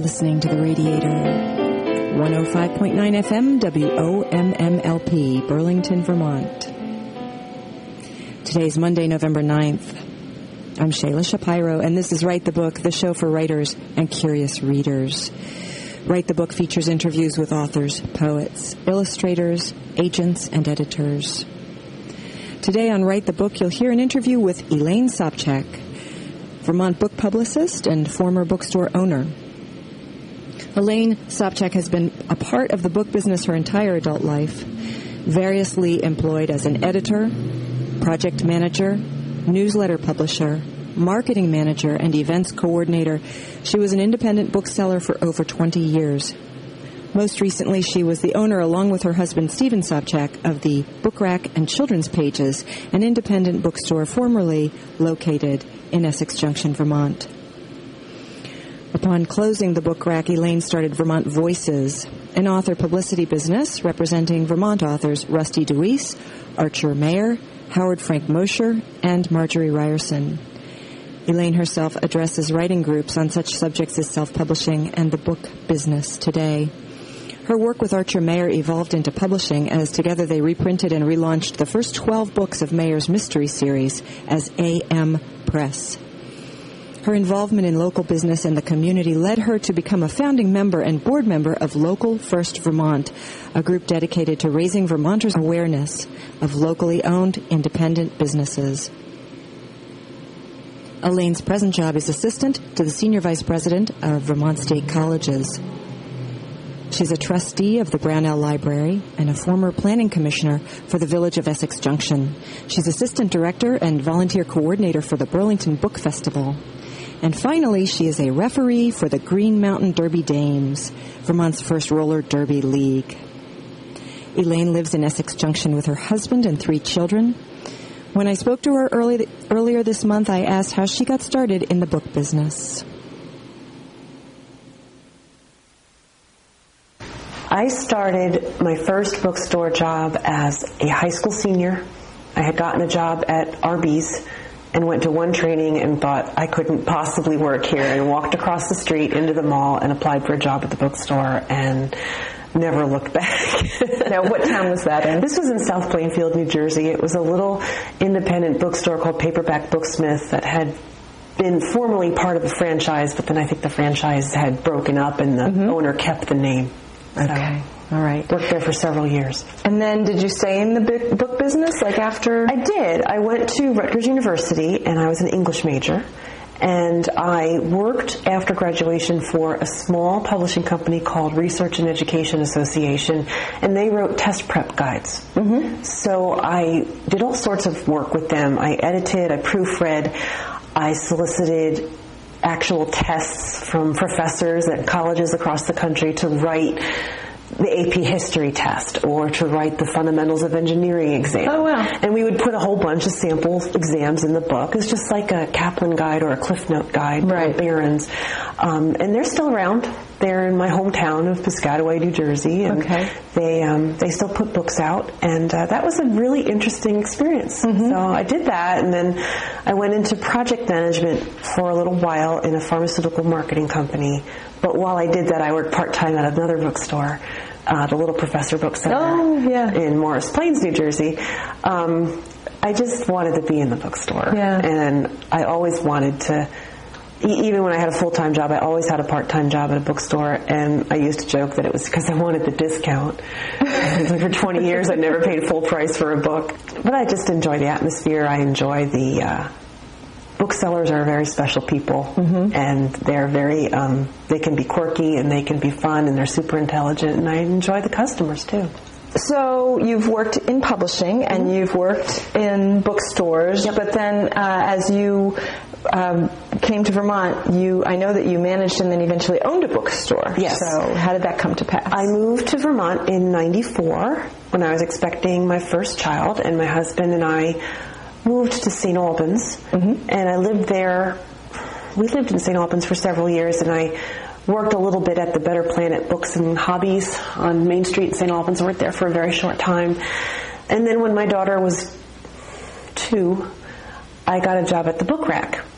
listening to The Radiator, 105.9 FM, WOMMLP, Burlington, Vermont. Today's Monday, November 9th. I'm Shayla Shapiro, and this is Write the Book, the show for writers and curious readers. Write the Book features interviews with authors, poets, illustrators, agents, and editors. Today on Write the Book, you'll hear an interview with Elaine Sobczak, Vermont book publicist and former bookstore owner. Elaine Sobczak has been a part of the book business her entire adult life, variously employed as an editor, project manager, newsletter publisher, marketing manager, and events coordinator. She was an independent bookseller for over 20 years. Most recently, she was the owner, along with her husband, Stephen Sobczak, of the Book Rack and Children's Pages, an independent bookstore formerly located in Essex Junction, Vermont. Upon closing the Book Rack, Elaine started Vermont Voices, an author publicity business representing Vermont authors Rusty Deweese, Archer Mayer, Howard Frank Mosher, and Marjorie Ryerson. Elaine herself addresses writing groups on such subjects as self-publishing and the book business today. Her work with Archer Mayer evolved into publishing as together they reprinted and relaunched the first 12 books of Mayer's mystery series as AM Press. Her involvement in local business and the community led her to become a founding member and board member of Local First Vermont, a group dedicated to raising Vermonters' awareness of locally owned independent businesses. Elaine's present job is assistant to the Senior Vice President of Vermont State Colleges. She's a trustee of the Brownell Library and a former planning commissioner for the Village of Essex Junction. She's assistant director and volunteer coordinator for the Burlington Book Festival. And finally, she is a referee for the Green Mountain Derby Dames, Vermont's first roller derby league. Elaine lives in Essex Junction with her husband and 3 children. When I spoke to her earlier this month, I asked how she got started in the book business. I started my first bookstore job as a high school senior. I had gotten a job at Arby's and went to one training and thought I couldn't possibly work here, and walked across the street into the mall and applied for a job at the bookstore and never looked back. Now, what town was that in? This was in South Plainfield, New Jersey. It was a little independent bookstore called Paperback Booksmith that had been formerly part of a franchise, but then I think the franchise had broken up and the owner kept the name. Okay. All right. Worked there for several years. And then did you stay in the book business, like after? I did. I went to Rutgers University, and I was an English major. And I worked after graduation for a small publishing company called Research and Education Association, and they wrote test prep guides. So I did all sorts of work with them. I edited, I proofread, I solicited actual tests from professors at colleges across the country to write the AP history test or to write the fundamentals of engineering exam. Oh, wow. And we would put a whole bunch of sample exams in the book. It's just like a Kaplan guide or a Cliff Note guide, right. Barron's. And they're still around. They're in my hometown of Piscataway, New Jersey, and they still put books out. And that was a really interesting experience. So I did that, and then I went into project management for a little while in a pharmaceutical marketing company. But while I did that, I worked part-time at another bookstore, the Little Professor Bookcenter in Morris Plains, New Jersey. I just wanted to be in the bookstore. And I always wanted to, even when I had a full-time job, I always had a part-time job at a bookstore, and I used to joke that it was because I wanted the discount. For 20 years, I never paid full price for a book. But I just enjoy the atmosphere. I enjoy the... Booksellers are very special people, and they're very, they can be quirky, and they can be fun, and they're super intelligent, and I enjoy the customers, too. So you've worked in publishing, and you've worked in bookstores, but then as you came to Vermont, I know that you managed and then eventually owned a bookstore. Yes. So how did that come to pass? I moved to Vermont in '94 when I was expecting my first child, and my husband and I moved to St. Albans, and I lived there. We lived in St. Albans for several years, and I worked a little bit at the Better Planet Books and Hobbies on Main Street in St. Albans. I worked there for a very short time. And then when my daughter was 2, I got a job at the Book Rack.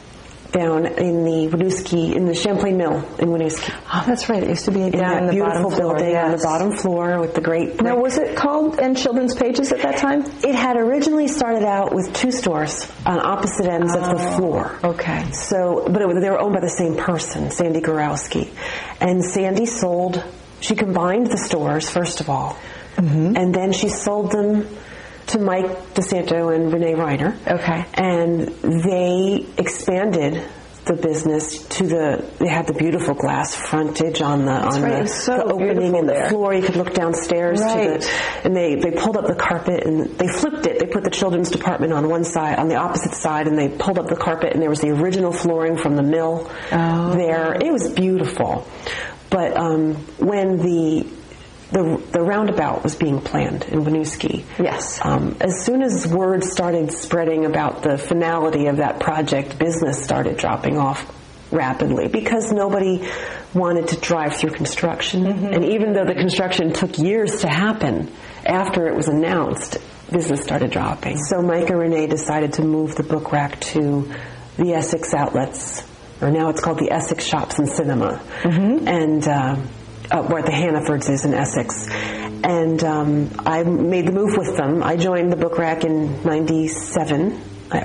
down in the Winooski, in the Champlain Mill in Winooski. Oh, that's right. It used to be down in the beautiful bottom floor. building on the bottom floor with the great... Now, was it called And Children's Pages at that time? It had originally started out with 2 stores on opposite ends of the floor. Okay. So, but they were owned by the same person, Sandy Gorowski. And Sandy she combined the stores, first of all, and then she sold them to Mike DeSanto and Renee Reiner. Okay. And they expanded the business they had the beautiful glass frontage on the opening in the floor. You could look downstairs and they pulled up the carpet and they flipped it. They put the children's department on one side, on the opposite side, and they pulled up the carpet and there was the original flooring from the mill there. It was beautiful. But when the roundabout was being planned in Winooski. Yes. As soon as word started spreading about the finality of that project, business started dropping off rapidly because nobody wanted to drive through construction. And even though the construction took years to happen after it was announced, business started dropping. So Mike and Renee decided to move the book rack to the Essex Outlets, or now it's called the Essex Shops and Cinema. And where the Hannafords is in Essex. And I made the move with them. I joined the book rack in 97,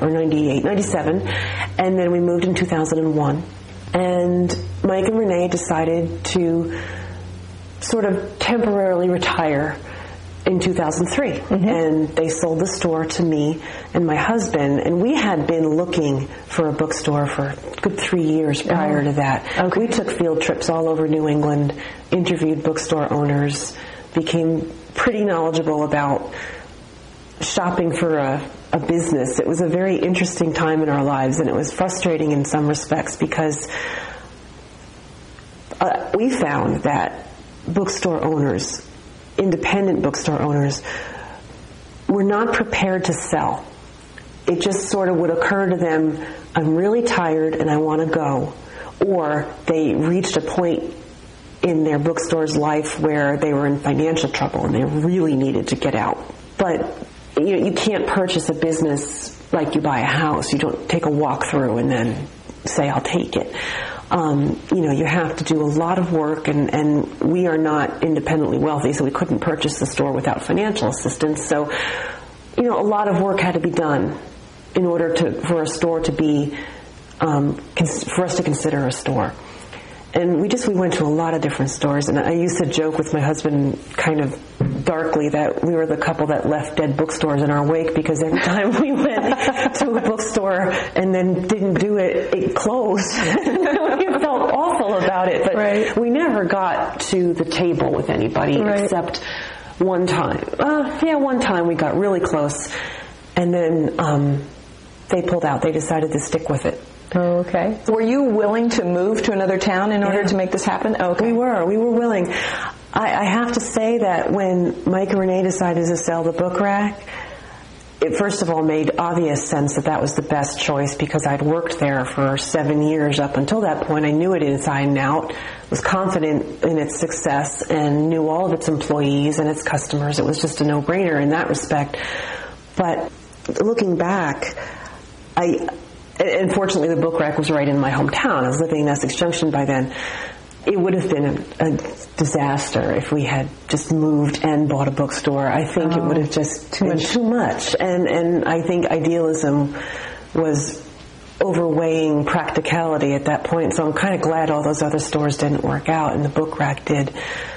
and then we moved in 2001. And Mike and Renee decided to sort of temporarily retire in 2003. And they sold the store to me and my husband, and we had been looking for a bookstore for a good 3 years prior to that. Okay. We took field trips all over New England, interviewed bookstore owners, became pretty knowledgeable about shopping for a business. It was a very interesting time in our lives, and it was frustrating in some respects because we found that bookstore owners, independent bookstore owners, were not prepared to sell. It just sort of would occur to them, I'm really tired and I want to go. Or they reached a point in their bookstore's life where they were in financial trouble and they really needed to get out. But you can't purchase a business like you buy a house. You don't take a walk through and then say, I'll take it. You have to do a lot of work, and we are not independently wealthy, so we couldn't purchase the store without financial assistance. So, a lot of work had to be done in order for a store to be, for us to consider a store. And we went to a lot of different stores, and I used to joke with my husband kind of darkly that we were the couple that left dead bookstores in our wake, because every time we went to a bookstore and then didn't do it, it closed. We felt awful about it, but we never got to the table with anybody except one time. One time we got really close, and then they pulled out. They decided to stick with it. Oh, okay. Were you willing to move to another town in order to make this happen? Okay. We were willing. I have to say that when Mike and Renee decided to sell the book rack, it first of all made obvious sense that was the best choice, because I'd worked there for 7 years up until that point. I knew it inside and out, was confident in its success, and knew all of its employees and its customers. It was just a no-brainer in that respect. But looking back, and fortunately the book rack was right in my hometown. I was living in Essex Junction by then. It would have been a disaster if we had just moved and bought a bookstore. I think it would have just been too much. And I think idealism was overweighing practicality at that point. So I'm kind of glad all those other stores didn't work out and the book rack did.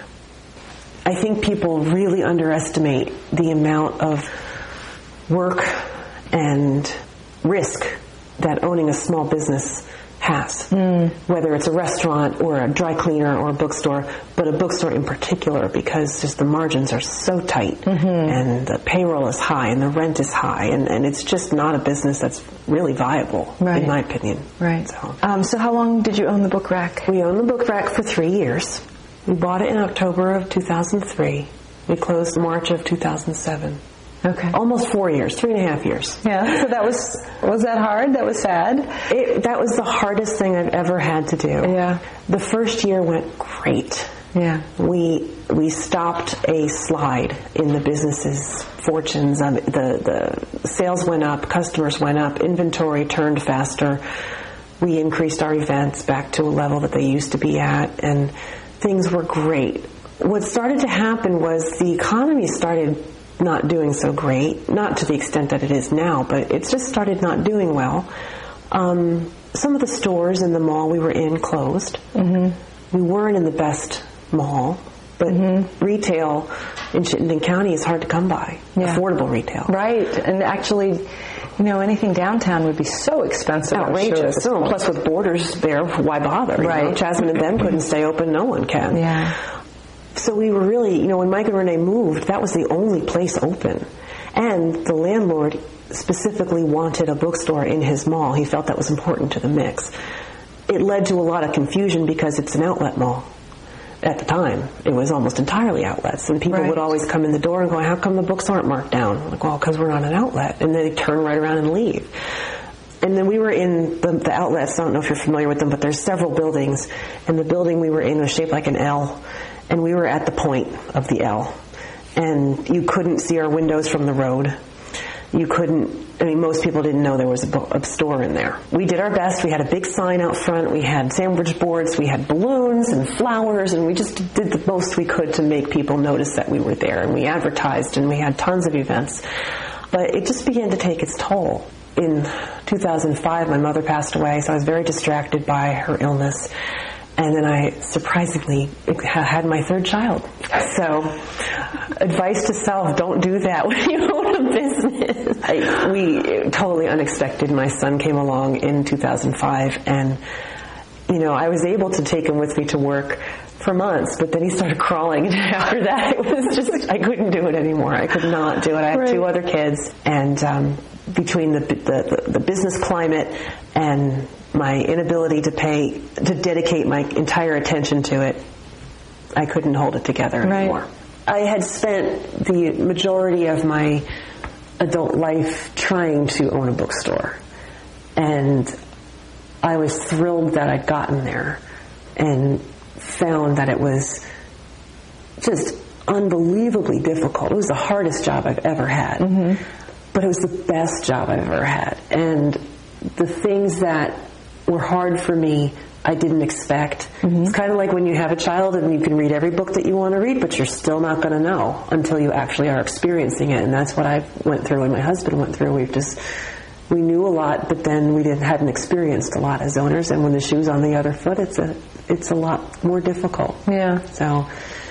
I think people really underestimate the amount of work and risk that owning a small business has, whether it's a restaurant or a dry cleaner or a bookstore, but a bookstore in particular, because just the margins are so tight, and the payroll is high and the rent is high, and it's just not a business that's really viable, in my opinion. Right. So how long did you own the book rack? We owned the book rack for 3 years. We bought it in October of 2003. We closed March of 2007. Okay. Almost 4 years, 3.5 years. Yeah. So that was that hard? That was sad? That was the hardest thing I've ever had to do. Yeah. The first year went great. Yeah. We stopped a slide in the business's fortunes. The sales went up, customers went up, inventory turned faster. We increased our events back to a level that they used to be at, and things were great. What started to happen was the economy started not doing so great, not to the extent that it is now, but it just started not doing well. Some of the stores in the mall we were in closed. Mm-hmm. We weren't in the best mall, but retail in Chittenden County is hard to come by. Yeah. Affordable retail. Right. And actually, anything downtown would be so expensive. Outrageous. Sure. Plus with Borders there, why bother? Right. Jasmine and them couldn't stay open, no one can. Yeah. So we were really, when Mike and Renee moved, that was the only place open. And the landlord specifically wanted a bookstore in his mall. He felt that was important to the mix. It led to a lot of confusion because it's an outlet mall. At the time, it was almost entirely outlets. And people would always come in the door and go, how come the books aren't marked down? Like, well, because we're not an outlet. And they'd turn right around and leave. And then we were in the outlets. I don't know if you're familiar with them, but there's several buildings. And the building we were in was shaped like an L. And we were at the point of the L. And you couldn't see our windows from the road. You couldn't, most people didn't know there was a store in there. We did our best. We had a big sign out front. We had sandwich boards. We had balloons and flowers. And we just did the most we could to make people notice that we were there. And we advertised and we had tons of events. But it just began to take its toll. In 2005, my mother passed away, so I was very distracted by her illness. And then I surprisingly had my third child. So, advice to self, don't do that when you own a business. We totally unexpected. My son came along in 2005, and, I was able to take him with me to work for months, but then he started crawling, and after that it was just, I couldn't do it anymore. I could not do it. I have two other kids, and between the business climate and my inability to dedicate my entire attention to it, I couldn't hold it together anymore. I had spent the majority of my adult life trying to own a bookstore, and I was thrilled that I'd gotten there and found that it was just unbelievably difficult. It was the hardest job I've ever had, but it was the best job I've ever had. And the things that were hard for me, I didn't expect. It's kind of like when you have a child and you can read every book that you want to read, but you're still not going to know until you actually are experiencing it. And that's what I went through and my husband went through. We knew a lot, but then we hadn't experienced a lot as owners. And when the shoe's on the other foot, it's a lot more difficult. Yeah. So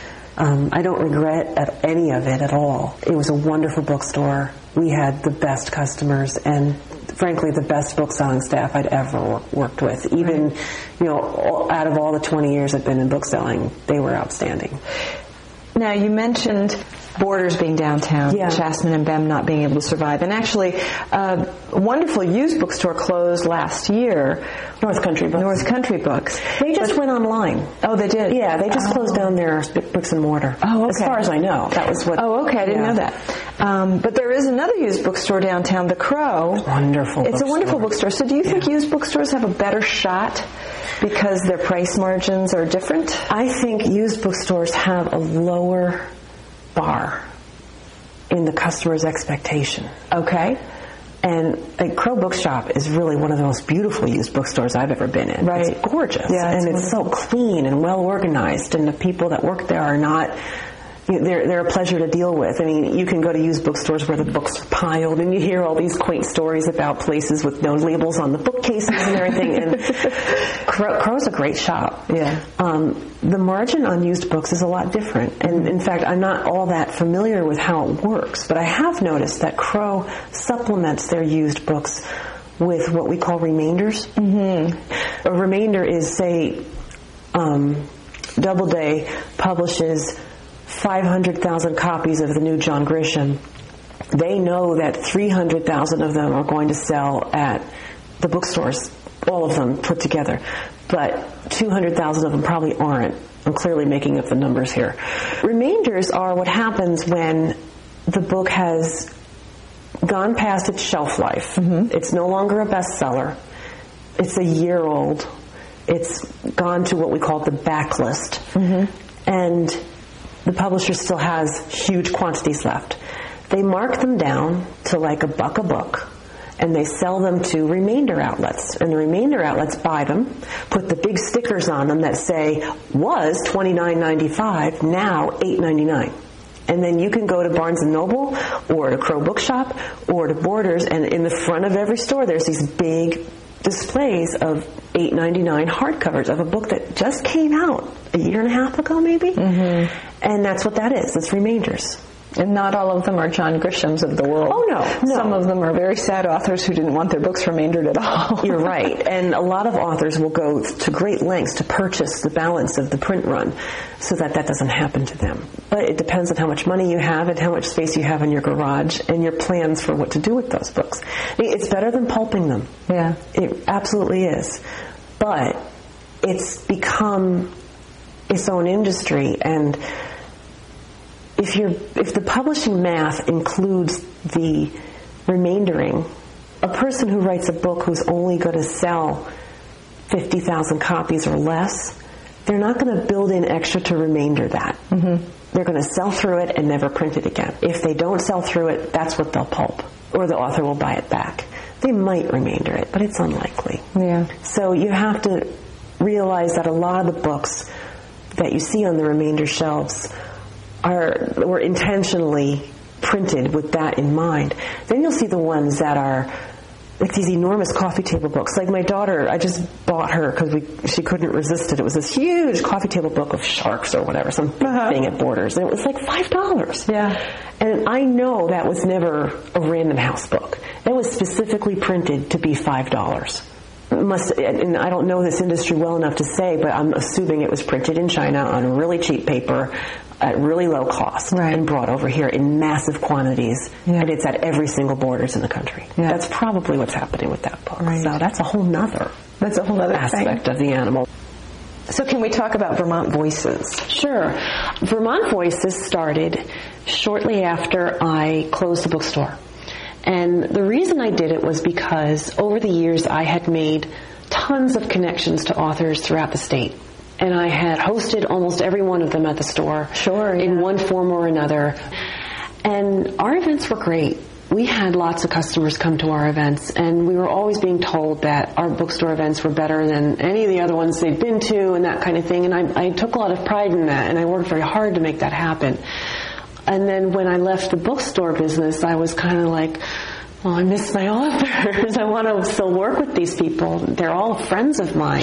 I don't regret any of it at all. It was a wonderful bookstore. We had the best customers and, frankly, the best book-selling staff I'd ever worked with. Even, out of all the 20 years I've been in bookselling, they were outstanding. Now, you mentioned Borders being downtown, Jasmine and Bem not being able to survive. And actually, a wonderful used bookstore closed last year. North Country Books. They just went online. Oh, they did? Yeah, they just closed down their bricks and mortar. Oh, okay. As far as I know. That was what... Oh, okay. I didn't know that. But there is another used bookstore downtown, The Crow. Wonderful It's a wonderful bookstore. So do you think used bookstores have a better shot because their price margins are different? I think used bookstores have a lower bar in the customer's expectation. Okay. And Crow Bookshop is really one of the most beautiful used bookstores I've ever been in. Right. It's gorgeous. Yeah, and it's so clean and well organized, and the people that work there are not... They're a pleasure to deal with. I mean, you can go to used bookstores where the books are piled, and you hear all these quaint stories about places with no labels on the bookcases and everything. And Crow's a great shop. Yeah. The margin on used books is a lot different. And in fact, I'm not all that familiar with how it works, but I have noticed that Crow supplements their used books with what we call remainders. A remainder is, say, Doubleday publishes 500,000 copies of the new John Grisham. They know that 300,000 of them are going to sell at the bookstores, all of them put together. But 200,000 of them probably aren't. I'm clearly making up the numbers here. Remainders are what happens when the book has gone past its shelf life. It's no longer a bestseller. It's a year old. It's gone to what we call the backlist. And the publisher still has huge quantities left. They mark them down to like $1 a book, and they sell them to remainder outlets. And the remainder outlets buy them, put the big stickers on them that say, was $29.95, now $8.99. And then you can go to Barnes & Noble or to Crow Bookshop or to Borders, and in the front of every store there's these big displays of $8.99 hardcovers of a book that just came out a year and a half ago, maybe. And that's what that is. It's remainders. And not all of them are John Grishams of the world. Oh, no. Some of them are very sad authors who didn't want their books remaindered at all. You're right. And a lot of authors will go to great lengths to purchase the balance of the print run so that that doesn't happen to them. But it depends on how much money you have and how much space you have in your garage and your plans for what to do with those books. I mean, it's better than pulping them. Yeah. It absolutely is. But it's become its own industry, and if the publishing math includes the remaindering, a person who writes a book who's only going to sell 50,000 copies or less, they're not going to build in extra to remainder that. They're going to sell through it and never print it again. If they don't sell through it, that's what they'll pulp, or the author will buy it back. They might remainder it, but it's unlikely. Yeah. So you have to realize that a lot of the books that you see on the remainder shelves were intentionally printed with that in mind. Then you'll see the ones that are like these enormous coffee table books. Like my daughter, I just bought her because she couldn't resist it. It was this huge coffee table book of sharks or whatever, some big thing at Borders, and it was like $5. Yeah. And I know that was never a Random House book. That was specifically printed to be $5. And I don't know this industry well enough to say, but I'm assuming it was printed in China on really cheap paper at really low cost and brought over here in massive quantities, and it's at every single Borders in the country. That's probably what's happening with that book. So that's a whole nother aspect of the animal. So can we talk about Vermont Voices? Sure. Vermont Voices started shortly after I closed the bookstore. And the reason I did it was because over the years I had made tons of connections to authors throughout the state. And I had hosted almost every one of them at the store. In one form or another. And our events were great. We had lots of customers come to our events, and we were always being told that our bookstore events were better than any of the other ones they'd been to and that kind of thing. And I took a lot of pride in that, and I worked very hard to make that happen. And then when I left the bookstore business, I was kind of like, well, I miss my authors. I want to still work with these people. They're all friends of mine.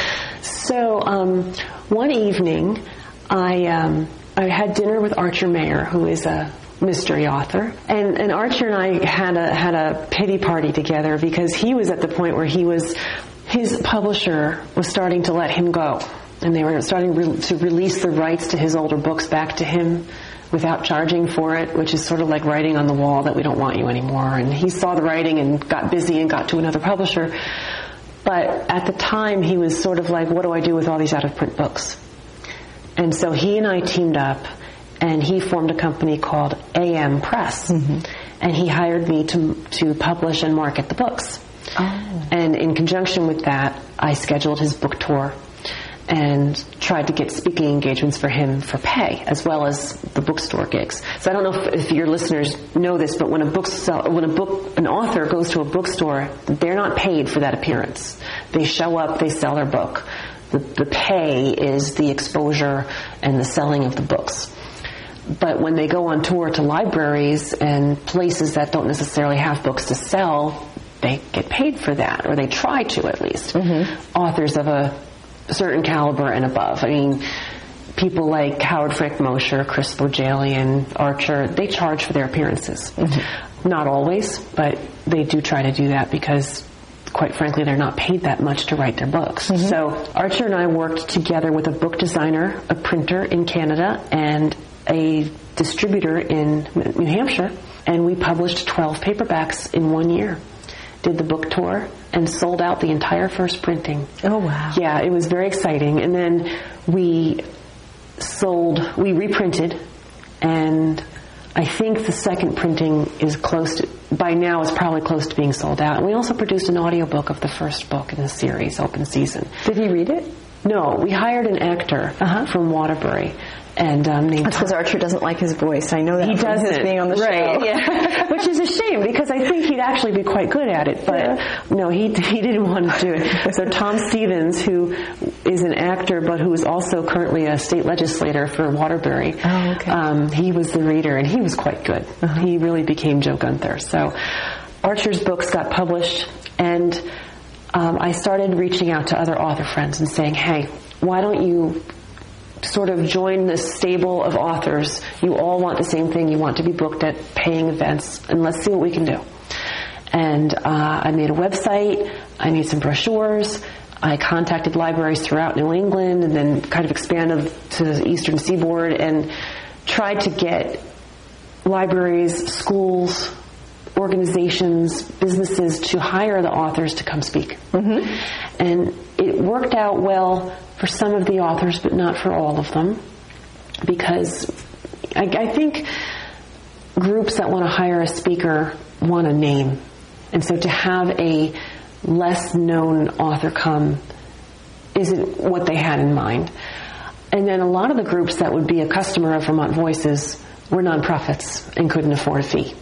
So one evening, I had dinner with Archer Mayer, who is a mystery author, and Archer and I had a pity party together because he was at the point where his publisher was starting to let him go, and they were starting to release the rights to his older books back to him without charging for it, which is sort of like writing on the wall that we don't want you anymore. And he saw the writing and got busy and got to another publisher. But at the time, he was sort of like, what do I do with all these out-of-print books? And so he and I teamed up, and he formed a company called AM Press. And he hired me to publish and market the books. And in conjunction with that, I scheduled his book tour and tried to get speaking engagements for him for pay, as well as the bookstore gigs. So I don't know if your listeners know this, but when an author goes to a bookstore, they're not paid for that appearance. They show up, they sell their book. The pay is the exposure and the selling of the books. But when they go on tour to libraries and places that don't necessarily have books to sell, they get paid for that, or they try to at least. Authors of a certain caliber and above. I mean, people like Howard Frank Mosher, Chris Bojalian, Archer, they charge for their appearances. Not always, but they do try to do that because, quite frankly, they're not paid that much to write their books. So Archer and I worked together with a book designer, a printer in Canada, and a distributor in New Hampshire, and we published 12 paperbacks in 1 year. Did the book tour and sold out the entire first printing. Oh, wow. Yeah, it was very exciting. And then we reprinted, and I think the second printing is by now it's probably close to being sold out. And we also produced an audiobook of the first book in the series, Open Season. Did he read it? No, we hired an actor from Waterbury, and named. That's because Archer doesn't like his voice. I know that. He doesn't. His being on the show. Yeah. Which is a shame, because I think he'd actually be quite good at it. But no, he didn't want to do it. So Tom Stevens, who is an actor but who is also currently a state legislator for Waterbury, he was the reader, and he was quite good. He really became Joe Gunther. So Archer's books got published, and I started reaching out to other author friends and saying, hey, why don't you sort of join this stable of authors? You all want the same thing. You want to be booked at paying events, and let's see what we can do. And I made a website. I made some brochures. I contacted libraries throughout New England, and then kind of expanded to the Eastern Seaboard and tried to get libraries, schools, organizations, businesses to hire the authors to come speak. And it worked out well for some of the authors, but not for all of them, because I think groups that want to hire a speaker want a name. And so to have a less known author come isn't what they had in mind. And then a lot of the groups that would be a customer of Vermont Voices were nonprofits and couldn't afford a fee.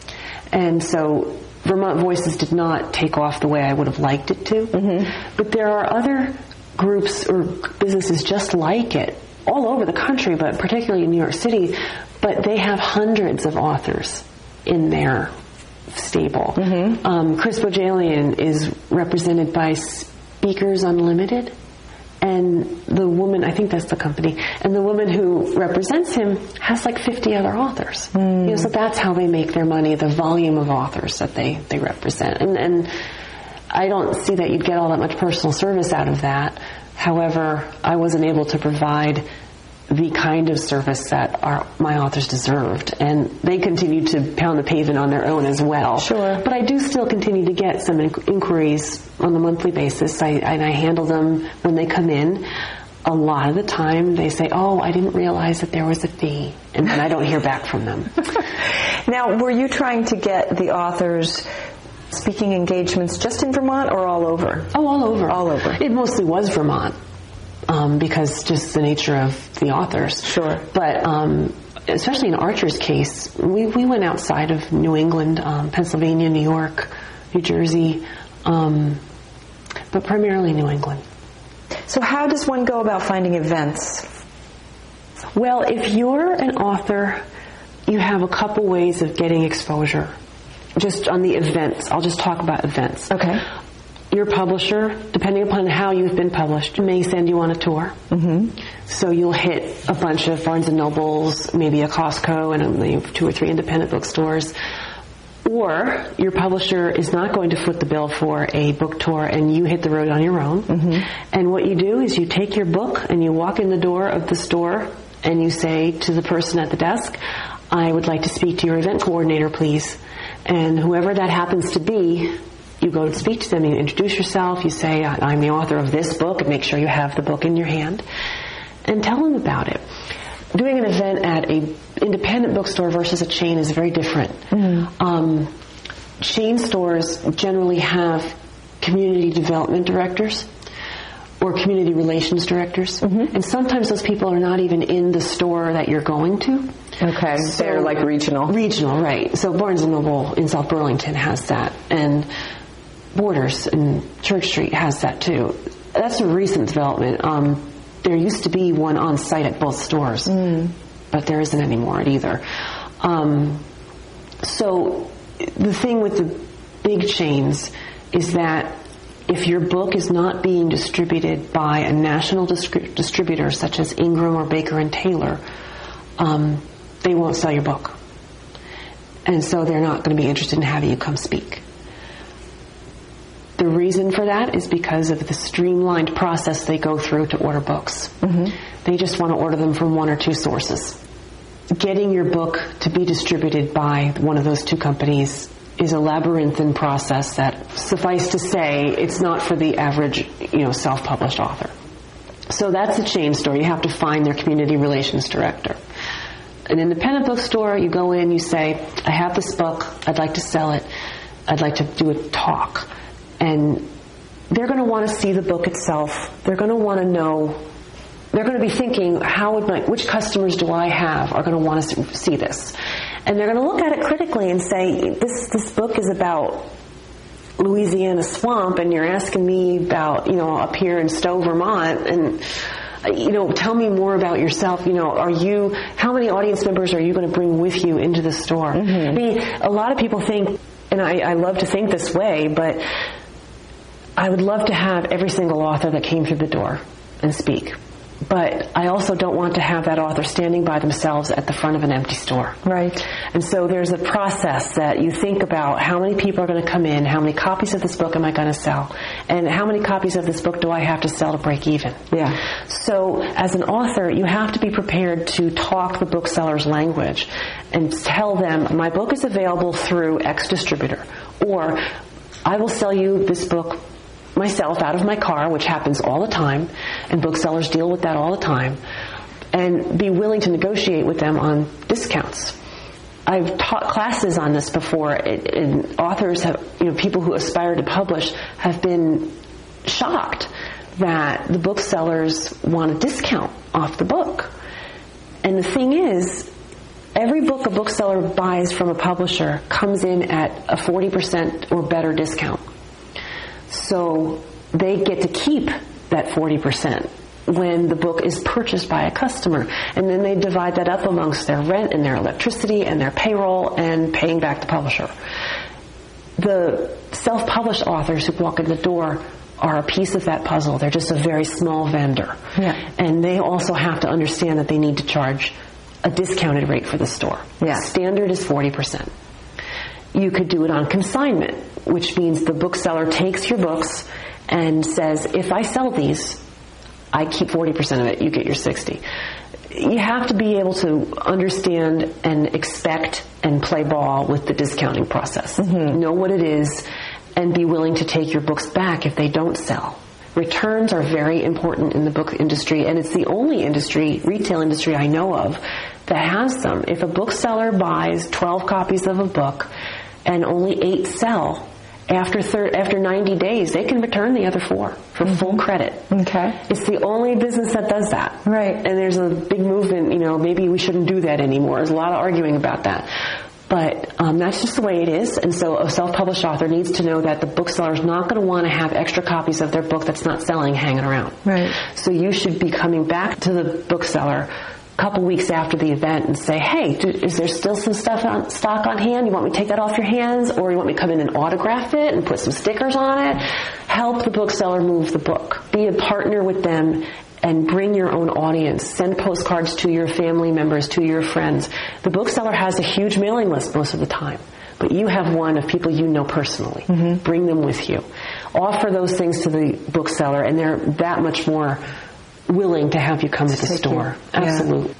And so Vermont Voices did not take off the way I would have liked it to. But there are other groups or businesses just like it all over the country, but particularly in New York City, but they have hundreds of authors in their stable. Chris Bojalian is represented by Speakers Unlimited, and the woman, I think that's the company, and the woman who represents him has like 50 other authors. So that's how they make their money, the volume of authors that they represent. And I don't see that you'd get all that much personal service out of that. However, I wasn't able to provide the kind of service that my authors deserved, and they continue to pound the pavement on their own as well. Sure. But I do still continue to get some inquiries on a monthly basis, and I handle them when they come in. A lot of the time they say, oh, I didn't realize that there was a fee, and then I don't hear back from them. Now, were you trying to get the authors speaking engagements just in Vermont or all over? Oh, all over. All over. It mostly was Vermont. Because just the nature of the authors. Sure. But especially in Archer's case, we went outside of New England, Pennsylvania, New York, New Jersey, but primarily New England. So how does one go about finding events? Well, if you're an author, you have a couple ways of getting exposure. Just on the events. I'll just talk about events. Okay. Your publisher, depending upon how you've been published, may send you on a tour. So you'll hit a bunch of Barnes & Nobles, maybe a Costco, and 2 or 3 independent bookstores. Or your publisher is not going to foot the bill for a book tour, and you hit the road on your own. And what you do is you take your book and you walk in the door of the store and you say to the person at the desk, I would like to speak to your event coordinator, please. And whoever that happens to be, you go to speak to them, you introduce yourself, you say, I'm the author of this book, and make sure you have the book in your hand, and tell them about it. Doing an event at an independent bookstore versus a chain is very different. Chain stores generally have community development directors or community relations directors, and sometimes those people are not even in the store that you're going to. Okay, so they're like regional. Regional, right. So Barnes & Noble in South Burlington has that, and Borders in Church Street has that too. That's a recent development. There used to be one on site at both stores, but there isn't anymore at either. So the thing with the big chains is that if your book is not being distributed by a national distributor such as Ingram or Baker and Taylor, they won't sell your book. And so they're not going to be interested in having you come speak. The reason for that is because of the streamlined process they go through to order books. They just want to order them from 1 or 2 sources. Getting your book to be distributed by one of those 2 companies is a labyrinthine process that, suffice to say, it's not for the average, self-published author. So that's a chain store. You have to find their community relations director. An independent bookstore, you go in, you say, I have this book, I'd like to sell it, I'd like to do a talk. And they're going to want to see the book itself. They're going to want to know they're going to be thinking, which customers do I have are going to want to see this? And they're going to look at it critically and say, this book is about Louisiana swamp, and you're asking me about, up here in Stowe, Vermont, and tell me more about yourself. How many audience members are you going to bring with you into the store? Mm-hmm. I mean, a lot of people think, and I love to think this way, but I would love to have every single author that came through the door and speak. But I also don't want to have that author standing by themselves at the front of an empty store. Right. And so there's a process that you think about: how many people are going to come in, how many copies of this book am I going to sell, and how many copies of this book do I have to sell to break even? Yeah. So as an author, you have to be prepared to talk the bookseller's language and tell them, my book is available through X distributor, or I will sell you this book myself out of my car, which happens all the time, and booksellers deal with that all the time, and be willing to negotiate with them on discounts. I've taught classes on this before, and authors have, people who aspire to publish have been shocked that the booksellers want a discount off the book. And the thing is, every book a bookseller buys from a publisher comes in at a 40% or better discount. So they get to keep that 40% when the book is purchased by a customer. And then they divide that up amongst their rent and their electricity and their payroll and paying back the publisher. The self-published authors who walk in the door are a piece of that puzzle. They're just a very small vendor. Yeah. And they also have to understand that they need to charge a discounted rate for the store. Yeah. Standard is 40%. You could do it on consignment, which means the bookseller takes your books and says, if I sell these, I keep 40% of it, you get your 60. You have to be able to understand and expect and play ball with the discounting process. Mm-hmm. Know what it is and be willing to take your books back if they don't sell. Returns are very important in the book industry, and it's the only retail industry I know of that has them. If a bookseller buys 12 copies of a book and only 8 sell, after 90 days, they can return the other 4 for full credit. Okay. It's the only business that does that. Right. And there's a big movement, maybe we shouldn't do that anymore. There's a lot of arguing about that. But that's just the way it is. And so a self-published author needs to know that the bookseller is not going to want to have extra copies of their book that's not selling hanging around. Right. So you should be coming back to the bookseller a couple weeks after the event and say, hey, is there still some stock on hand? You want me to take that off your hands? Or you want me to come in and autograph it and put some stickers on it? Help the bookseller move the book. Be a partner with them and bring your own audience. Send postcards to your family members, to your friends. The bookseller has a huge mailing list most of the time, but you have one of people you know personally. Mm-hmm. Bring them with you. Offer those things to the bookseller, and they're that much more willing to have you come to the store. Absolutely.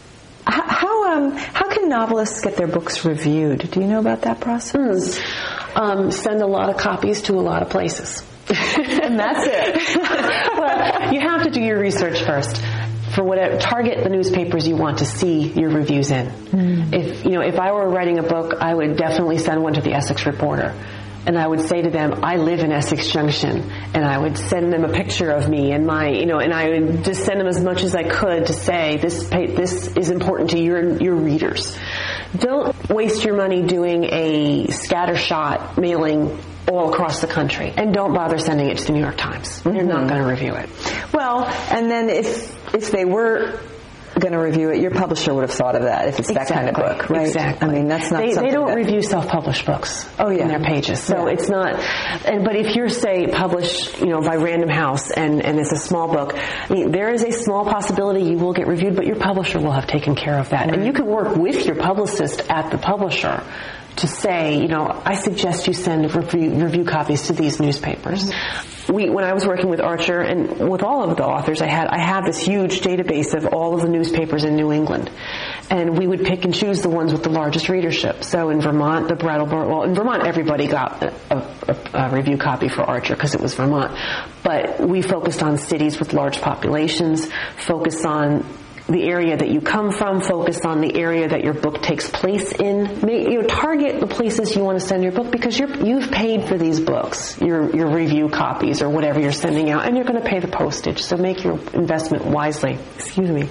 How can novelists get their books reviewed? Do you know about that process? Send a lot of copies to a lot of places. And that's it. Well, you have to do your research first. Target the newspapers you want to see your reviews in. If I were writing a book, I would definitely send one to the Essex Reporter. And I would say to them, I live in Essex Junction, and I would send them a picture of me and and I would just send them as much as I could to say, this is important to your readers. Don't waste your money doing a scattershot mailing all across the country. And don't bother sending it to the New York Times. They're not going to review it. Well, and then if they were going to review it, your publisher would have thought of that if it's that kind of book, right? Exactly. I mean, that's not something they don't review self-published books in their pages. So it's not, but if you're, say, published, by Random House and it's a small book, there is a small possibility you will get reviewed, but your publisher will have taken care of that. Right. And you can work with your publicist at the publisher to say, I suggest you send review copies to these newspapers. When I was working with Archer and with all of the authors I have this huge database of all of the newspapers in New England. And we would pick and choose the ones with the largest readership. So in Vermont, in Vermont everybody got a review copy for Archer because it was Vermont. But we focused on cities with large populations, focused on the area that you come from, focus on the area that your book takes place in. Target the places you want to send your book, because you've paid for these books, your review copies or whatever you're sending out, and you're going to pay the postage. So make your investment wisely. Excuse me.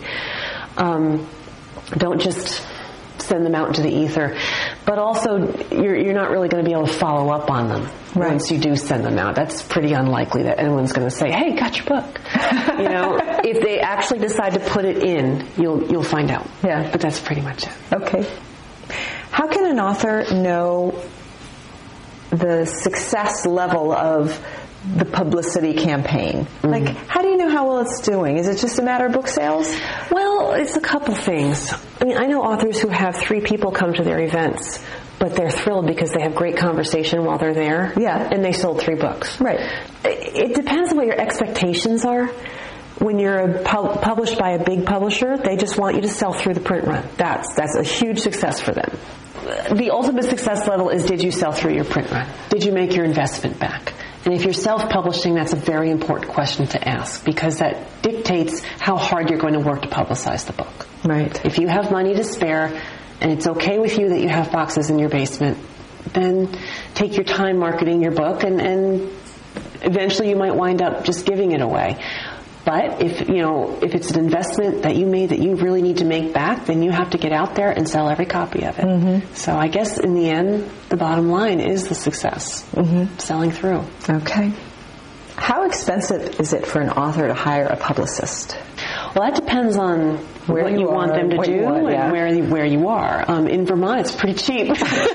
Don't just send them out into the ether. But also, you're not really going to be able to follow up on them once you do send them out. That's pretty unlikely that anyone's going to say, "Hey, got your book." If they actually decide to put it in, you'll find out. Yeah. But that's pretty much it. Okay. How can an author know the success level of the publicity campaign? Like, how do you know how well it's doing? Is it just a matter of book sales? Well, it's a couple things. I know authors who have 3 people come to their events, but they're thrilled because they have great conversation while they're there. Yeah. And they sold 3 books. Right. It depends on what your expectations are. When you're published by a big publisher, they just want you to sell through the print run. That's a huge success for them. The ultimate success level is, did you sell through your print run? Did you make your investment back? And if you're self-publishing, that's a very important question to ask, because that dictates how hard you're going to work to publicize the book. Right. If you have money to spare, and it's okay with you that you have boxes in your basement, then take your time marketing your book, and eventually you might wind up just giving it away. But if it's an investment that you made that you really need to make back, then you have to get out there and sell every copy of it. Mm-hmm. So I guess in the end, the bottom line is the success, selling through. Okay. How expensive is it for an author to hire a publicist? Well, that depends on what you want them to do and where you are. In Vermont, it's pretty cheap.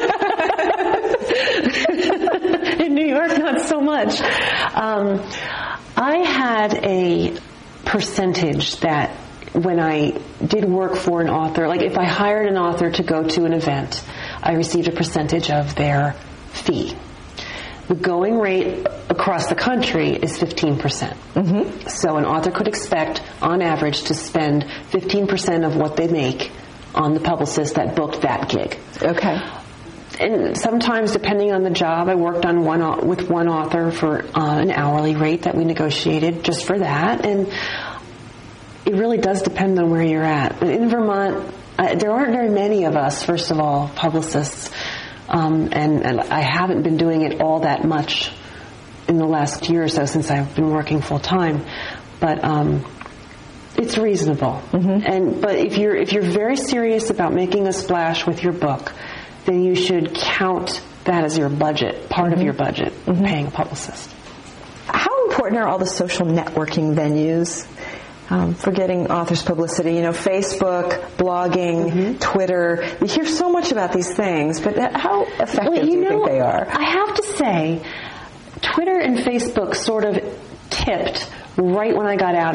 In New York, not so much. I had a percentage that when I did work for an author, like if I hired an author to go to an event, I received a percentage of their fee. The going rate across the country is 15%. Mm-hmm. So an author could expect, on average, to spend 15% of what they make on the publicist that booked that gig. Okay. And sometimes, depending on the job, I worked on with one author for an hourly rate that we negotiated just for that. And it really does depend on where you're at. In Vermont, there aren't very many of us, first of all, publicists. And I haven't been doing it all that much in the last year or so since I've been working full time. But it's reasonable. Mm-hmm. But if you're very serious about making a splash with your book, then you should count that as your budget, part of your budget, paying a publicist. How important are all the social networking venues for getting authors publicity? Facebook, blogging, Twitter. You hear so much about these things, but how effective do you think they are? I have to say, Twitter and Facebook sort of tipped right when I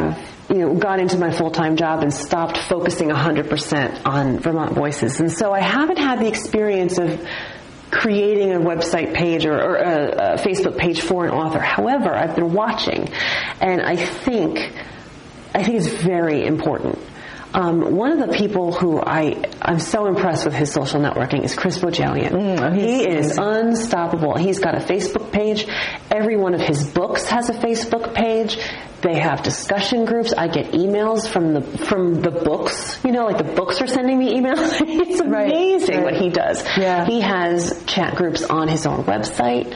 got into my full-time job and stopped focusing 100% on Vermont Voices. And so I haven't had the experience of creating a website page or a Facebook page for an author. However, I've been watching, and I think it's very important. One of the people who I'm so impressed with his social networking is Chris Bohjalian. He is unstoppable. He's got a Facebook page. Every one of his books has a Facebook page. They have discussion groups. I get emails from the books. Like the books are sending me emails. It's amazing what he does. Yeah. He has chat groups on his own website.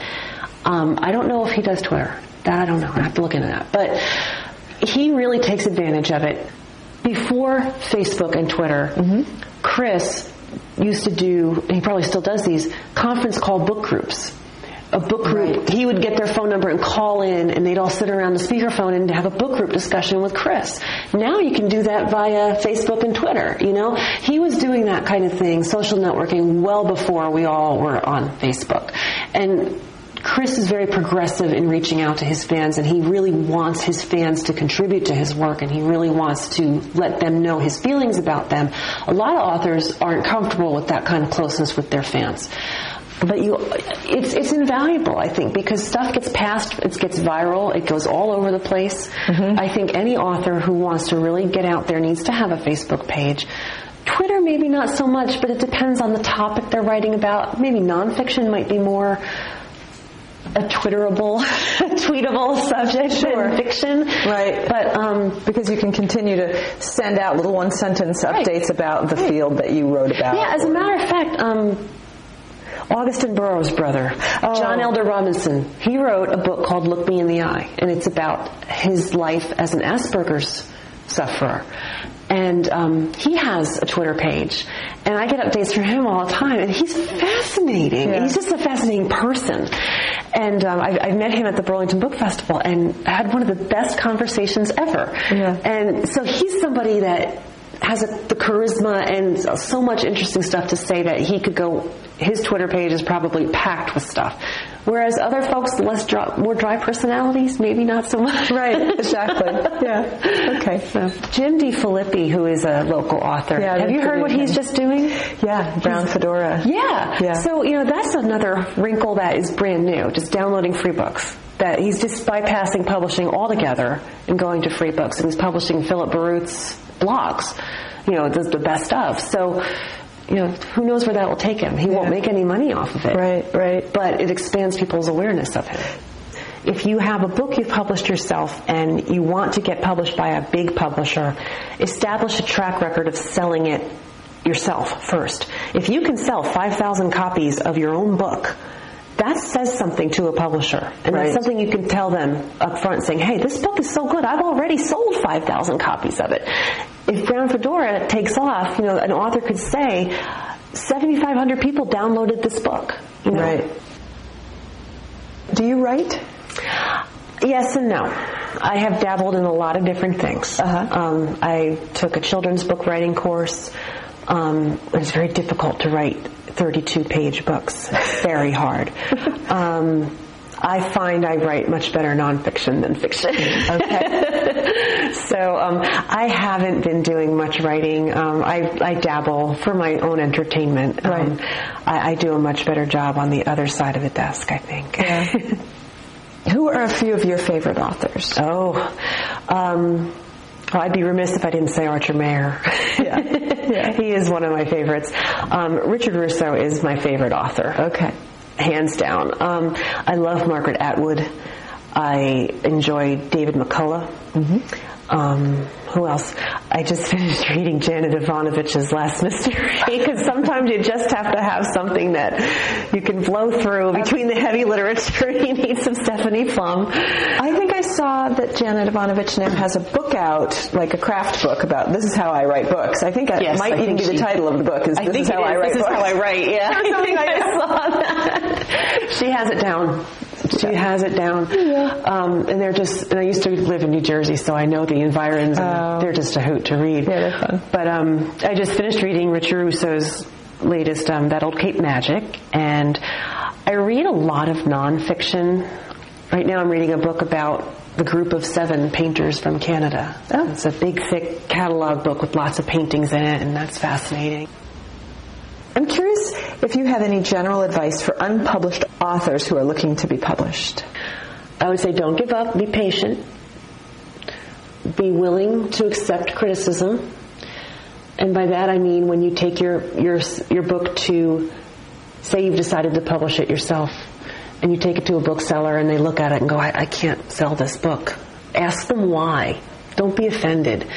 I don't know if he does Twitter. That I don't know. I have to look into that. But he really takes advantage of it. Before Facebook and Twitter, Chris used to do, and he probably still does these, conference call book groups. A book group, he would get their phone number and call in, and they'd all sit around the speakerphone and have a book group discussion with Chris. Now you can do that via Facebook and Twitter, He was doing that kind of thing, social networking, well before we all were on Facebook. And Chris is very progressive in reaching out to his fans, and he really wants his fans to contribute to his work, and he really wants to let them know his feelings about them. A lot of authors aren't comfortable with that kind of closeness with their fans. But it's invaluable, I think, because stuff gets passed, it gets viral, it goes all over the place. I think any author who wants to really get out there needs to have a Facebook page. Twitter, maybe not so much, but it depends on the topic they're writing about. Maybe nonfiction might be more a tweetable subject in fiction. Right. But because you can continue to send out little one-sentence updates about the field that you wrote about. Yeah, as a matter of fact, Augustin Burroughs' brother, John Elder Robinson, he wrote a book called Look Me in the Eye, and it's about his life as an Asperger's sufferer. And he has a Twitter page, and I get updates from him all the time, and he's fascinating. Yeah. He's just a fascinating person. And I met him at the Burlington Book Festival and had one of the best conversations ever. Yeah. And so he's somebody that has the charisma and so much interesting stuff to say that he could go, his Twitter page is probably packed with stuff. Whereas other folks, more dry personalities, maybe not so much. Right, exactly. Yeah. Okay. So, Jim DeFilippi, who is a local author. Yeah, have you heard what he's just doing? Yeah, Brown Fedora. Yeah. So, that's another wrinkle that is brand new, just downloading free books. That he's just bypassing publishing altogether and going to free books. And he's publishing Philip Baruch's blogs, the best of. So, who knows where that will take him. He won't make any money off of it. Right. But it expands people's awareness of him. If you have a book you've published yourself and you want to get published by a big publisher, establish a track record of selling it yourself first. If you can sell 5,000 copies of your own book, that says something to a publisher. And that's something you can tell them up front, saying, hey, this book is so good, I've already sold 5,000 copies of it. If Brown Fedora takes off, an author could say, 7,500 people downloaded this book. Right. Do you write? Yes and no. I have dabbled in a lot of different things. I took a children's book writing course. It was very difficult to write 32-page books. Very hard. I find I write much better nonfiction than fiction. Okay. So I haven't been doing much writing. I dabble for my own entertainment. Right. I do a much better job on the other side of the desk, I think. Yeah. Who are a few of your favorite authors? Well, I'd be remiss if I didn't say Archer Mayer. Yeah. He is one of my favorites. Richard Russo is my favorite author. Okay. Hands down. I love Margaret Atwood. I enjoy David McCullough. Who else? I just finished reading Janet Ivanovich's Last Mystery, because sometimes you just have to have something that you can blow through between the heavy literature. You need some Stephanie Plum. I think I saw that Janet Ivanovich now has a book out, like a craft book about this is how I write books. I think it might even be the title of the book is This Is How I Write Books. This is how I write, yeah. I saw that. She has it down. She has it down. Yeah. And I used to live in New Jersey, so I know the environs, and they're just a hoot to read. Yeah, they're fun. But I just finished reading Richard Russo's latest, That Old Cape Magic, and I read a lot of nonfiction. Right now I'm reading a book about the group of 7 painters from Canada. It's a big, thick catalog book with lots of paintings in it, and that's fascinating. I'm curious if you have any general advice for unpublished authors who are looking to be published. I would say don't give up, be patient, be willing to accept criticism. And by that I mean when you take your book to, say you've decided to publish it yourself, and you take it to a bookseller and they look at it and go, I can't sell this book. Ask them why. Don't be offended.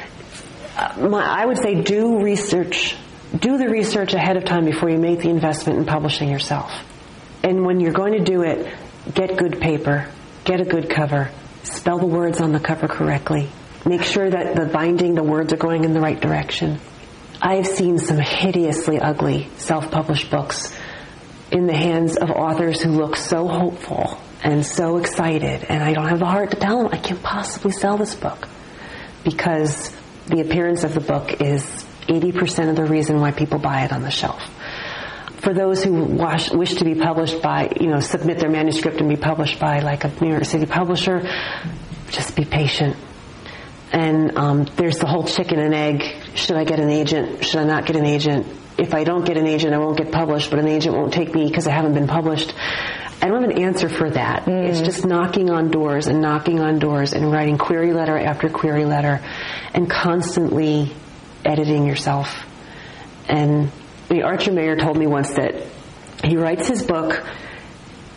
I would say do research. Do the research ahead of time before you make the investment in publishing yourself. And when you're going to do it, get good paper, get a good cover, spell the words on the cover correctly, make sure that the binding, the words are going in the right direction. I've seen some hideously ugly self-published books in the hands of authors who look so hopeful and so excited, and I don't have the heart to tell them I can't possibly sell this book, because the appearance of the book is 80% of the reason why people buy it on the shelf. For those who wish to be published by, submit their manuscript and be published by like a New York City publisher, just be patient. And there's the whole chicken and egg. Should I get an agent? Should I not get an agent? If I don't get an agent, I won't get published, but an agent won't take me because I haven't been published. I don't have an answer for that. It's just knocking on doors and writing query letter after query letter and constantly editing yourself. And Archer Mayer told me once that he writes his book,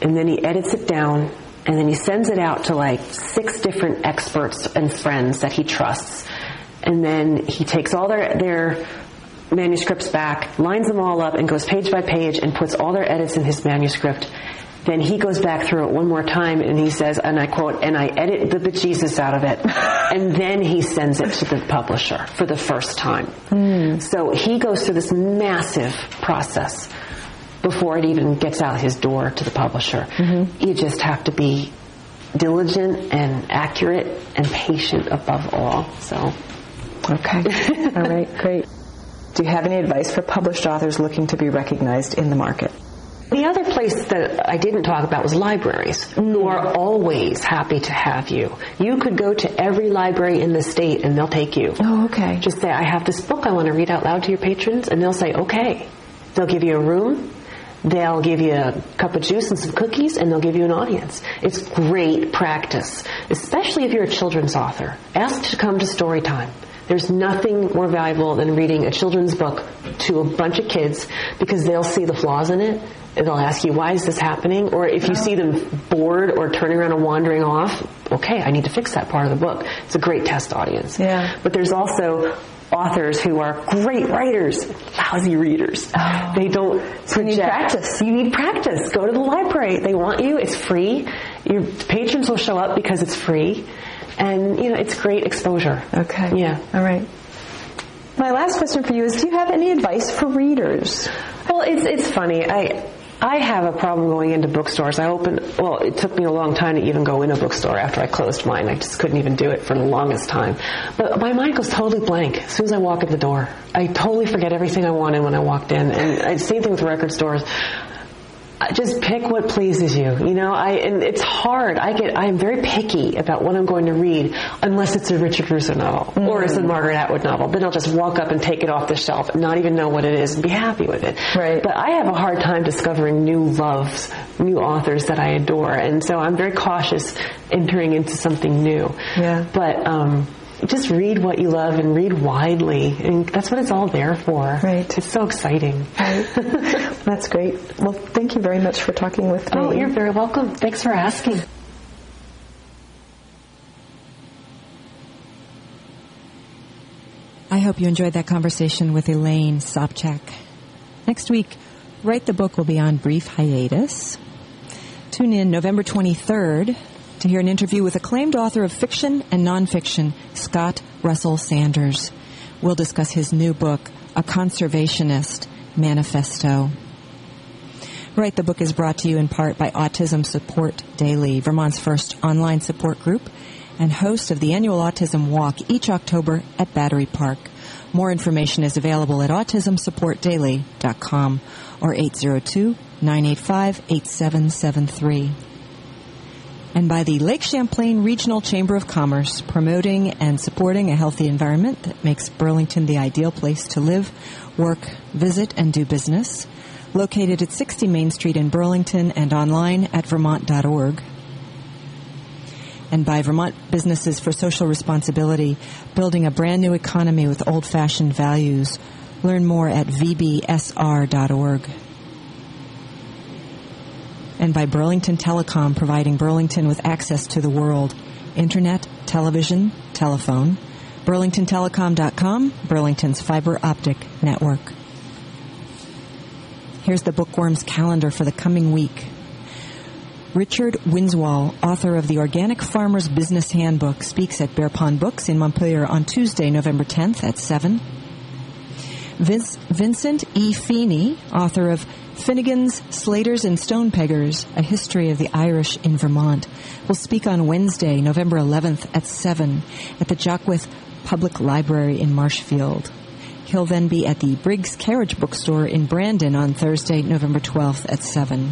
and then he edits it down, and then he sends it out to like 6 different experts and friends that he trusts. And then he takes all their manuscripts back, lines them all up, and goes page by page and puts all their edits in his manuscript. Then he goes back through it one more time and he says, and I quote, "And I edit the bejesus out of it." And then he sends it to the publisher for the first time. So he goes through this massive process before it even gets out his door to the publisher. You just have to be diligent and accurate and patient above all. So, okay. All right, great. Do you have any advice for published authors looking to be recognized in the market? The other place that I didn't talk about was libraries, who are always happy to have you. You could go to every library in the state and they'll take you. Oh, okay. Just say, "I have this book I want to read out loud to your patrons," and they'll say, "Okay." They'll give you a room, they'll give you a cup of juice and some cookies, and they'll give you an audience. It's great practice, especially if you're a children's author. Ask to come to story time. There's nothing more valuable than reading a children's book to a bunch of kids, because they'll see the flaws in it. They'll ask you, "Why is this happening?" Or if you see them bored or turning around and wandering off, okay, I need to fix that part of the book. It's a great test audience. Yeah. But there's also authors who are great writers, lousy readers. They don't project. You need practice. You need practice. Go to the library. They want you. It's free. Your patrons will show up because it's free. And, it's great exposure. Okay. Yeah. All right. My last question for you is, do you have any advice for readers? Well, it's funny. I have a problem going into bookstores. It took me a long time to even go in a bookstore after I closed mine. I just couldn't even do it for the longest time. But my mind goes totally blank as soon as I walk in the door. I totally forget everything I wanted when I walked in. And same thing with record stores. Just pick what pleases you, and it's hard. I am very picky about what I'm going to read, unless it's a Richard Russo novel or it's a Margaret Atwood novel. Then I'll just walk up and take it off the shelf and not even know what it is and be happy with it. Right. But I have a hard time discovering new loves, new authors that I adore, and so I'm very cautious entering into something new. Yeah. But just read what you love and read widely, and that's what it's all there for. Right. It's so exciting. Right. That's great. Well, thank you very much for talking with me. Oh, you're very welcome. Thanks for asking. I hope you enjoyed that conversation with Elaine Sobczak. Next week, Write the Book will be on brief hiatus. Tune in November 23rd to hear an interview with acclaimed author of fiction and nonfiction, Scott Russell Sanders. We'll discuss his new book, A Conservationist Manifesto. Write the Book is brought to you in part by Autism Support Daily, Vermont's first online support group, and host of the annual Autism Walk each October at Battery Park. More information is available at autismsupportdaily.com or 802-985-8773. And by the Lake Champlain Regional Chamber of Commerce, promoting and supporting a healthy environment that makes Burlington the ideal place to live, work, visit, and do business. Located at 60 Main Street in Burlington and online at vermont.org. And by Vermont Businesses for Social Responsibility, building a brand new economy with old-fashioned values. Learn more at vbsr.org. And by Burlington Telecom, providing Burlington with access to the world. Internet, television, telephone. BurlingtonTelecom.com, Burlington's fiber optic network. Here's the Bookworm's calendar for the coming week. Richard Winswall, author of The Organic Farmer's Business Handbook, speaks at Bear Pond Books in Montpelier on Tuesday, November 10th at 7. Vincent E. Feeney, author of Finnegan's, Slaters, and Stonepeggers, A History of the Irish in Vermont, will speak on Wednesday, November 11th at 7 at the Jockwith Public Library in Marshfield. He'll then be at the Briggs Carriage Bookstore in Brandon on Thursday, November 12th at 7.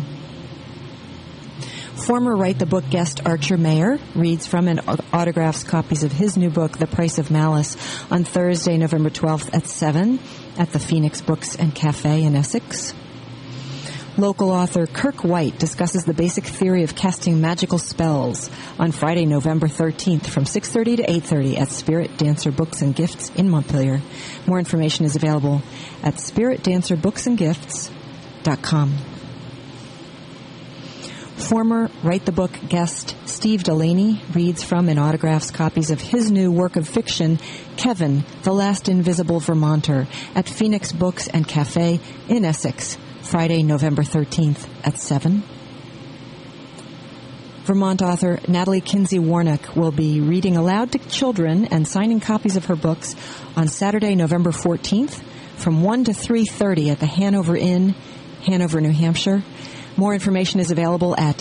Former Write the Book guest Archer Mayer reads from and autographs copies of his new book, The Price of Malice, on Thursday, November 12th at 7 at the Phoenix Books and Cafe in Essex. Local author Kirk White discusses the basic theory of casting magical spells on Friday, November 13th from 6:30 to 8:30 at Spirit Dancer Books and Gifts in Montpelier. More information is available at spiritdancerbooksandgifts.com. Former Write the Book guest Steve Delaney reads from and autographs copies of his new work of fiction, Kevin, the Last Invisible Vermonter, at Phoenix Books and Cafe in Essex, Friday, November 13th at 7. Vermont author Natalie Kinsey Warnock will be reading aloud to children and signing copies of her books on Saturday, November 14th from 1 to 3:30 at the Hanover Inn, Hanover, New Hampshire. More information is available at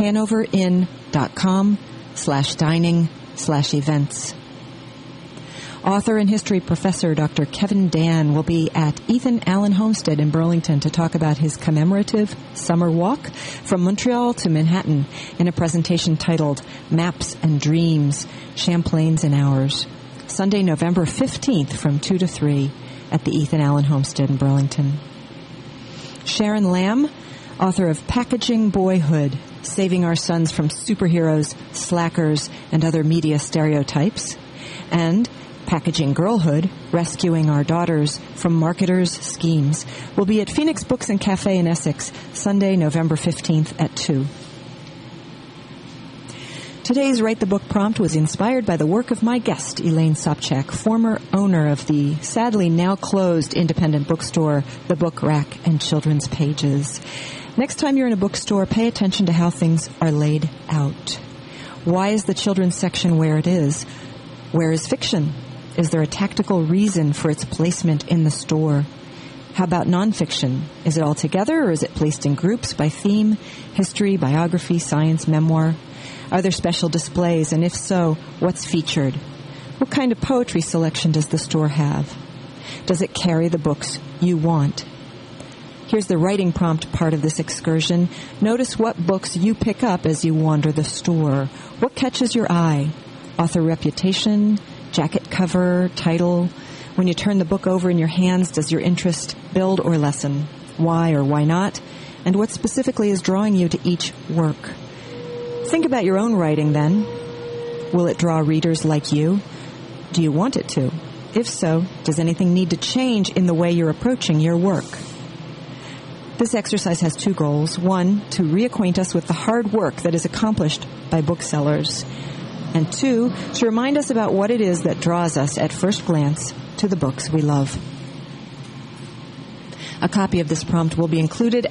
hanoverin.com/dining/events. Author and history professor Dr. Kevin Dan will be at Ethan Allen Homestead in Burlington to talk about his commemorative summer walk from Montreal to Manhattan in a presentation titled Maps and Dreams, Champlains and Hours. Sunday, November 15th from 2 to 3 at the Ethan Allen Homestead in Burlington. Sharon Lamb, author of Packaging Boyhood, Saving Our Sons from Superheroes, Slackers, and Other Media Stereotypes, and Packaging Girlhood, Rescuing Our Daughters from Marketers' Schemes, will be at Phoenix Books and Cafe in Essex, Sunday, November 15th at 2. Today's Write the Book prompt was inspired by the work of my guest, Elaine Sobczak, former owner of the sadly now closed independent bookstore, The Book Rack and Children's Pages. Next time you're in a bookstore, pay attention to how things are laid out. Why is the children's section where it is? Where is fiction? Is there a tactical reason for its placement in the store? How about nonfiction? Is it all together or is it placed in groups by theme, history, biography, science, memoir? Are there special displays, and if so, what's featured? What kind of poetry selection does the store have? Does it carry the books you want? Here's the writing prompt part of this excursion. Notice what books you pick up as you wander the store. What catches your eye? Author reputation, jacket cover, title. When you turn the book over in your hands, does your interest build or lessen? Why or why not? And what specifically is drawing you to each work? Think about your own writing then. Will it draw readers like you? Do you want it to? If so, does anything need to change in the way you're approaching your work? This exercise has two goals. One, to reacquaint us with the hard work that is accomplished by booksellers. And two, to remind us about what it is that draws us at first glance to the books we love. A copy of this prompt will be included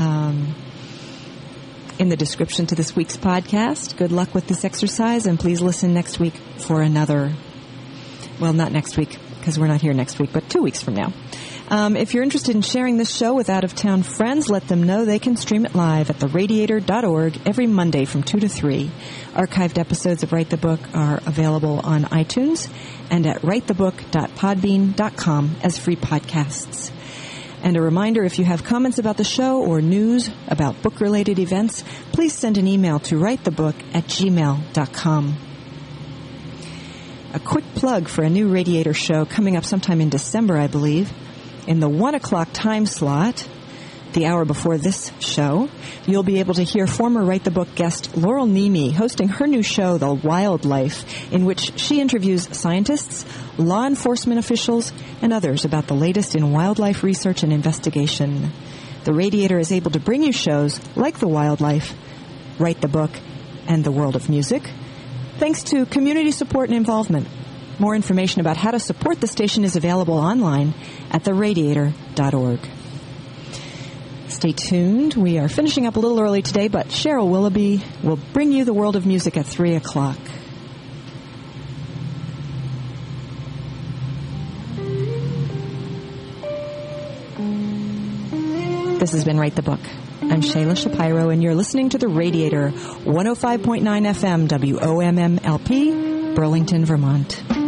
in the description to this week's podcast. Good luck with this exercise, and please listen next week for another. Well, not next week, because we're not here next week, but 2 weeks from now. If you're interested in sharing this show with out-of-town friends, let them know they can stream it live at theradiator.org every Monday from 2 to 3. Archived episodes of Write the Book are available on iTunes and at writethebook.podbean.com as free podcasts. And a reminder, if you have comments about the show or news about book-related events, please send an email to writethebook@gmail.com. A quick plug for a new Radiator show coming up sometime in December, I believe. In the 1 o'clock time slot, the hour before this show, you'll be able to hear former Write the Book guest Laurel Nemi hosting her new show, The Wildlife, in which she interviews scientists, law enforcement officials, and others about the latest in wildlife research and investigation. The Radiator is able to bring you shows like The Wildlife, Write the Book, and The World of Music, thanks to community support and involvement. More information about how to support the station is available online at theradiator.org. Stay tuned. We are finishing up a little early today, but Cheryl Willoughby will bring you the world of music at 3 o'clock. This has been Write the Book. I'm Shayla Shapiro, and you're listening to The Radiator, 105.9 FM, WOMMLP, Burlington, Vermont.